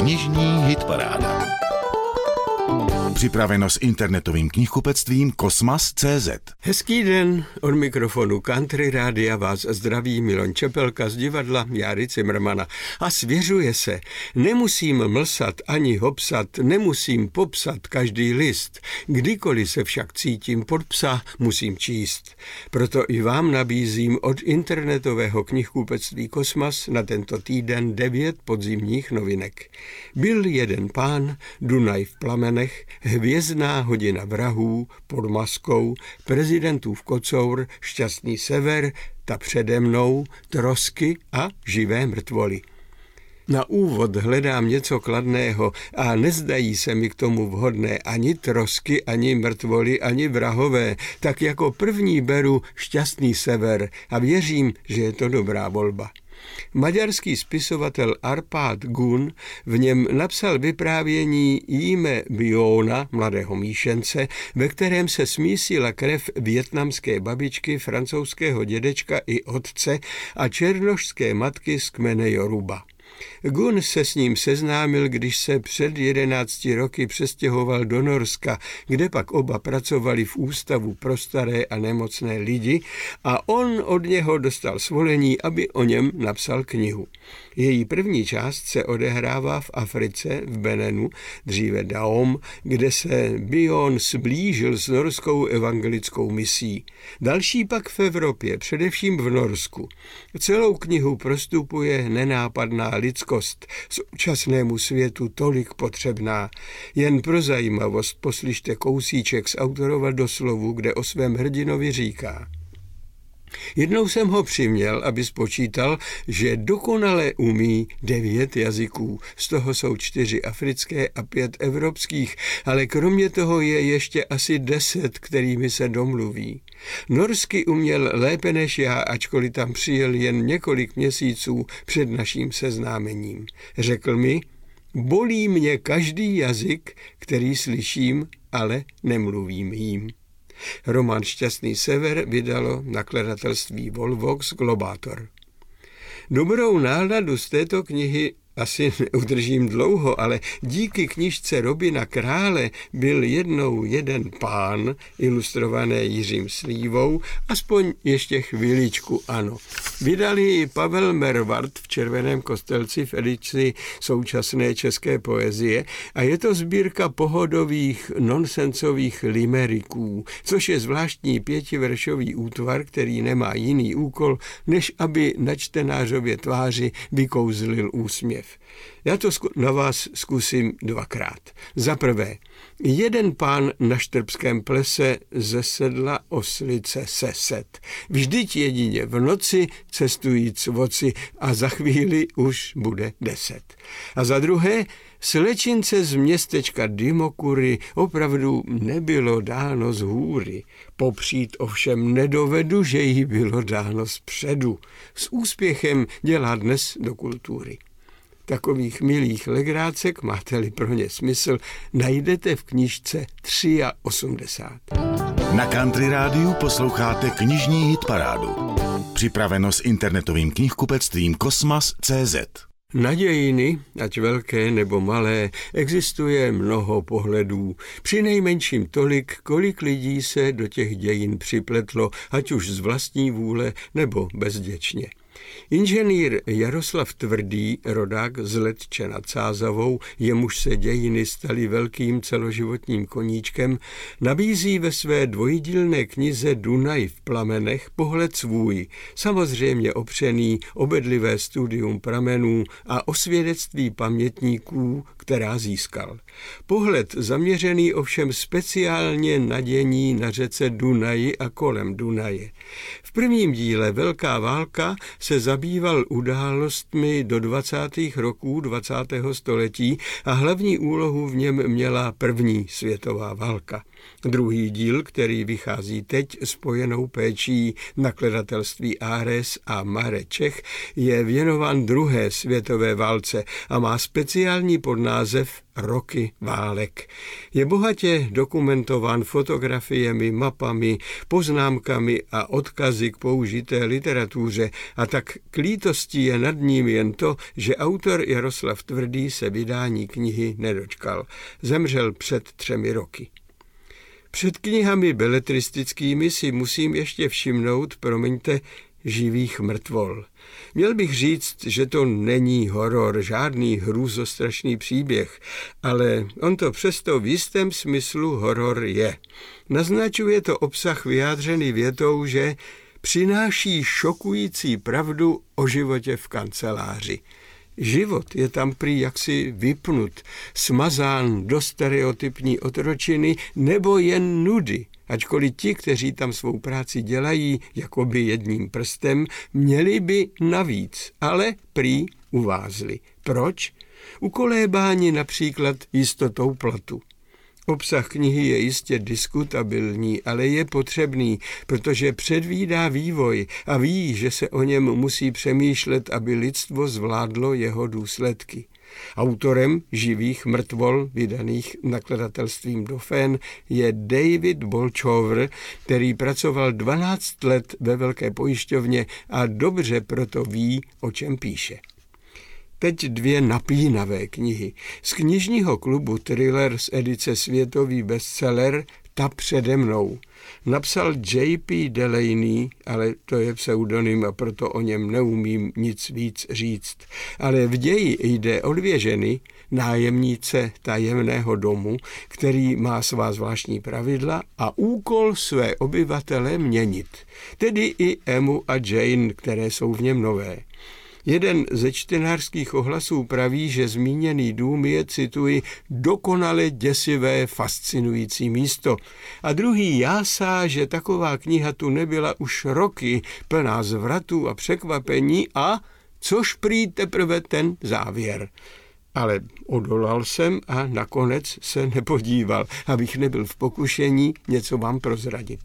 Knižní hitparáda. Připraveno s internetovým knihkupectvím Kosmas.cz. Hezký den, od mikrofonu Country Rádia vás zdraví Milan Čepelka z divadla Járy Cimrmana. A svěřuje se, nemusím mlsat ani hopsat, nemusím popsat každý list. Kdykoliv se však cítím pod psa, musím číst. Proto i vám nabízím od internetového knihkupectví Kosmas na tento týden 9 podzimních novinek. Byl jeden pán, Dunaj v plamenech, Hvězdná hodina vrahů, Pod maskou, Prezidentův kocour, Šťastný sever, Ta přede mnou, Trosky a Živé mrtvoly. Na úvod hledám něco kladného a nezdají se mi k tomu vhodné ani trosky, ani mrtvoly, ani vrahové, tak jako první beru Šťastný sever a věřím, že je to dobrá volba. Maďarský spisovatel Arpád Gun v něm napsal vyprávění Jíme Biona, mladého míšence, ve kterém se smísila krev vietnamské babičky, francouzského dědečka i otce a černošské matky z kmene Joruba. Gun se s ním seznámil, když se před 11 roky přestěhoval do Norska, kde pak oba pracovali v ústavu pro staré a nemocné lidi a on od něho dostal svolení, aby o něm napsal knihu. Její první část se odehrává v Africe, v Benenu, dříve Daom, kde se Bion sblížil s norskou evangelickou misí. Další pak v Evropě, především v Norsku. Celou knihu prostupuje nenápadná lidskost, současnému světu tolik potřebná. Jen pro zajímavost poslyšte kousíček z autorova doslovu, kde o svém hrdinovi říká: Jednou jsem ho přiměl, aby spočítal, že dokonale umí 9 jazyků, z toho jsou 4 africké a 5 evropských, ale kromě toho je ještě asi 10, kterými se domluví. Norsky uměl lépe než já, ačkoliv tam přijel jen několik měsíců před naším seznámením. Řekl mi: bolí mě každý jazyk, který slyším, ale nemluvím jím. Román Šťastný sever vydalo nakladatelství Volvox Globátor. Dobrou náladu z této knihy asi neudržím dlouho, ale díky knižce Robina Krále byl jednou jeden pán, ilustrované Jiřím Slívou, aspoň ještě chviličku ano. Vydali ji Pavel Mervart v Červeném kostelci v edici současné české poezie a je to sbírka pohodových nonsensových limeriků, což je zvláštní 5veršový útvar, který nemá jiný úkol, než aby na čtenářově tváři vykouzlil úsměv. Já to na vás zkusím 2krát. Za prvé, jeden pán na štrbském plese ze sedla oslice seset. Vždyť jedině v noci cestujíc voci a za chvíli už bude 10. A za druhé, slečince z městečka Dimokury opravdu nebylo dáno z hůry. Popřít ovšem nedovedu, že jí bylo dáno zpředu. S úspěchem dělá dnes do kultury. Takových milých legrácek, máte-li pro ně smysl, najdete v knižce 83. Na Country Rádiu posloucháte knižní hitparádu. Připraveno s internetovým knihkupectvím Kosmas.cz. Na dějiny, ať velké nebo malé, existuje mnoho pohledů. Přinejmenším tolik, kolik lidí se do těch dějin připletlo, ať už z vlastní vůle nebo bezděčně. Inženýr Jaroslav Tvrdý, rodák z Letče nad Sázavou, jemuž se dějiny staly velkým celoživotním koníčkem, nabízí ve své dvojdílné knize Dunaj v plamenech pohled svůj, samozřejmě opřený o bedlivé studium pramenů a o svědectví pamětníků, která získal. Pohled zaměřený ovšem speciálně na dění na řece Dunaji a kolem Dunaje. V prvním díle Velká válka se zabýval událostmi do 20. roků 20. století a hlavní úlohu v něm měla první světová válka. Druhý díl, který vychází teď spojenou péčí nakladatelství Ares a Mare Čech, je věnován druhé světové válce a má speciální podnázev Roky válek. Je bohatě dokumentován fotografiemi, mapami, poznámkami a odkazy k použité literatuře a tak k lítosti je nad ním jen to, že autor Jaroslav Tvrdý se vydání knihy nedočkal. Zemřel před 3 roky. Před knihami beletristickými si musím ještě všimnout, živých mrtvol. Měl bych říct, že to není horor, žádný hrůzostrašný příběh, ale on to přesto v jistém smyslu horor je. Naznačuje to obsah vyjádřený větou, že přináší šokující pravdu o životě v kanceláři. Život je tam prý jaksi vypnut, smazán do stereotypní otročiny nebo jen nudy, ačkoliv ti, kteří tam svou práci dělají jakoby jedním prstem, měli by navíc, ale prý uvázli. Proč? Ukolébáni například jistotou platu. Obsah knihy je jistě diskutabilní, ale je potřebný, protože předvídá vývoj a ví, že se o něm musí přemýšlet, aby lidstvo zvládlo jeho důsledky. Autorem živých mrtvol, vydaných nakladatelstvím Dauphin, je David Bolchover, který pracoval 12 let ve velké pojišťovně a dobře proto ví, o čem píše. Teď 2 napínavé knihy. Z knižního klubu Thriller z edice Světový bestseller Ta přede mnou. Napsal J.P. Delaney, ale to je pseudonym a proto o něm neumím nic víc říct. Ale v ději jde o 2 ženy, nájemnice tajemného domu, který má svá zvláštní pravidla a úkol své obyvatele měnit. Tedy i Emu a Jane, které jsou v něm nové. Jeden ze čtenářských ohlasů praví, že zmíněný dům je, cituji, dokonale děsivé, fascinující místo. A druhý jásá, že taková kniha tu nebyla už roky, plná zvratů a překvapení a což prý teprve ten závěr. Ale odolal jsem a nakonec se nepodíval, abych nebyl v pokušení něco vám prozradit.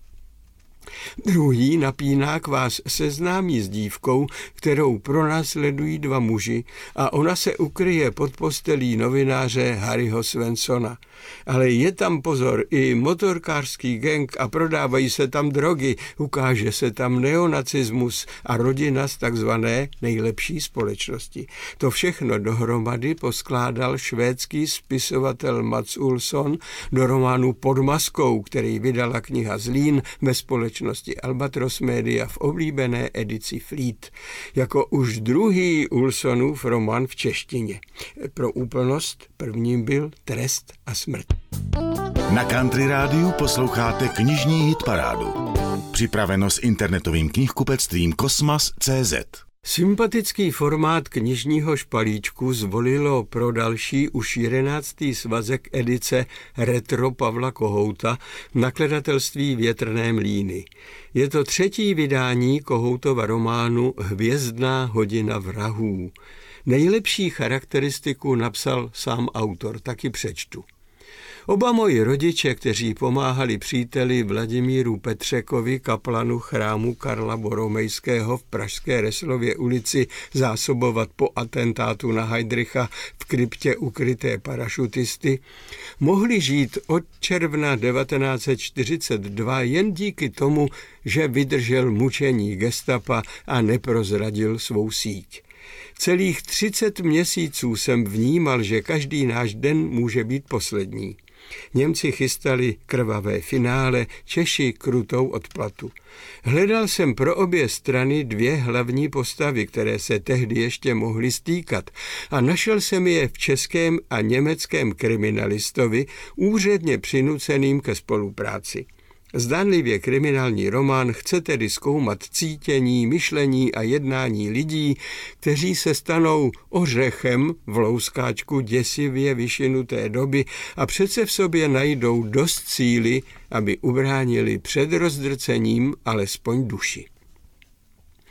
Druhý napínák vás seznámí s dívkou, kterou pronásledují 2 muži a ona se ukryje pod postelí novináře Harryho Swansona. Ale je tam pozor i motorkářský gang a prodávají se tam drogy, ukáže se tam neonacismus a rodina z takzvané nejlepší společnosti. To všechno dohromady poskládal švédský spisovatel Mats Olsson do románu Pod maskou, který vydala kniha Zlín ve společnosti Albatros Media v oblíbené edici Fleet. Jako už druhý Olssonův román v češtině. Pro úplnost prvním byl Trest a smrt. Na Country Rádiu posloucháte knižní hitparádu. Připraveno s internetovým knihkupectvím Kosmas.cz. Sympatický formát knižního špalíčku zvolilo pro další už 11. svazek edice Retro Pavla Kohouta v nakladatelství Větrné mlýny. Je to 3. vydání Kohoutova románu Hvězdná hodina vrahů. Nejlepší charakteristiku napsal sám autor, taky přečtu. Oba moji rodiče, kteří pomáhali příteli Vladimíru Petřekovi, kaplanu chrámu Karla Boromejského v pražské Reslově ulici, zásobovat po atentátu na Heydricha v kryptě ukryté parašutisty, mohli žít od června 1942 jen díky tomu, že vydržel mučení gestapa a neprozradil svou síť. Celých 30 měsíců jsem vnímal, že každý náš den může být poslední. Němci chystali krvavé finále, Češi krutou odplatu. Hledal jsem pro obě strany 2 hlavní postavy, které se tehdy ještě mohly stýkat, a našel jsem je v českém a německém kriminalistovi, úředně přinuceným ke spolupráci. Zdánlivě kriminální román chce tedy zkoumat cítění, myšlení a jednání lidí, kteří se stanou ořechem v louskáčku děsivě vyšinuté doby a přece v sobě najdou dost síly, aby ubránili před rozdrcením alespoň duši.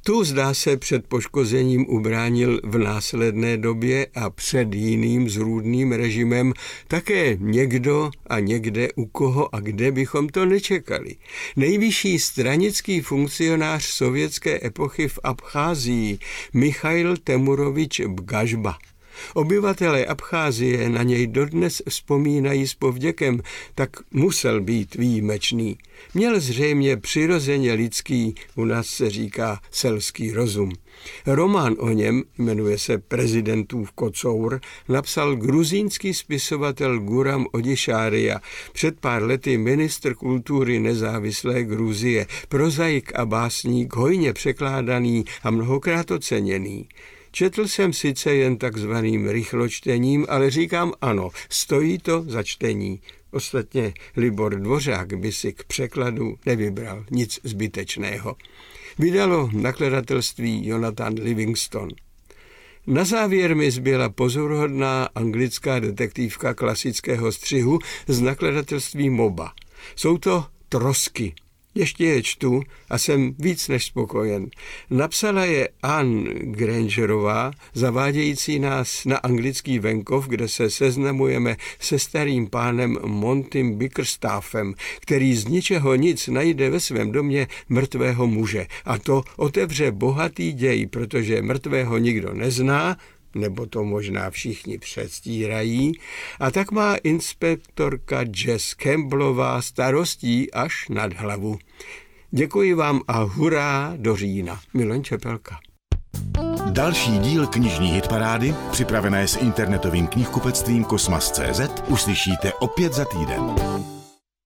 Tu zdá se před poškozením ubránil v následné době a před jiným zrůdným režimem také někdo a někde u koho a kde bychom to nečekali. Nejvyšší stranický funkcionář sovětské epochy v Abcházii Michail Temurovič Bgažba. Obyvatelé Abcházie na něj dodnes vzpomínají s povděkem, tak musel být výjimečný. Měl zřejmě přirozeně lidský, u nás se říká selský rozum. Román o něm, jmenuje se Prezidentův kocour, napsal gruzínský spisovatel Guram Odišária, před pár lety ministr kultury nezávislé Gruzie, prozaik a básník, hojně překládaný a mnohokrát oceněný. Četl jsem sice jen takzvaným rychločtením, ale říkám ano, stojí to za čtení. Ostatně Libor Dvořák by si k překladu nevybral nic zbytečného. Vydalo nakladatelství Jonathan Livingston. Na závěr mi zbyla pozoruhodná anglická detektivka klasického střihu z nakladatelství Moba. Jsou to Trosky. Ještě je čtu a jsem víc než spokojen. Napsala je Anne Grangerová, zavádějící nás na anglický venkov, kde se seznamujeme se starým pánem Montym Bickerstaffem, který z ničeho nic najde ve svém domě mrtvého muže. A to otevře bohatý děj, protože mrtvého nikdo nezná, nebo to možná všichni předstírají, a tak má inspektorka Jess Campbellová starostí až nad hlavu. Děkuji vám a hurá do října. Milan Čepelka. Další díl knižní hitparády, připravené s internetovým knihkupectvím Kosmas.cz, uslyšíte opět za týden.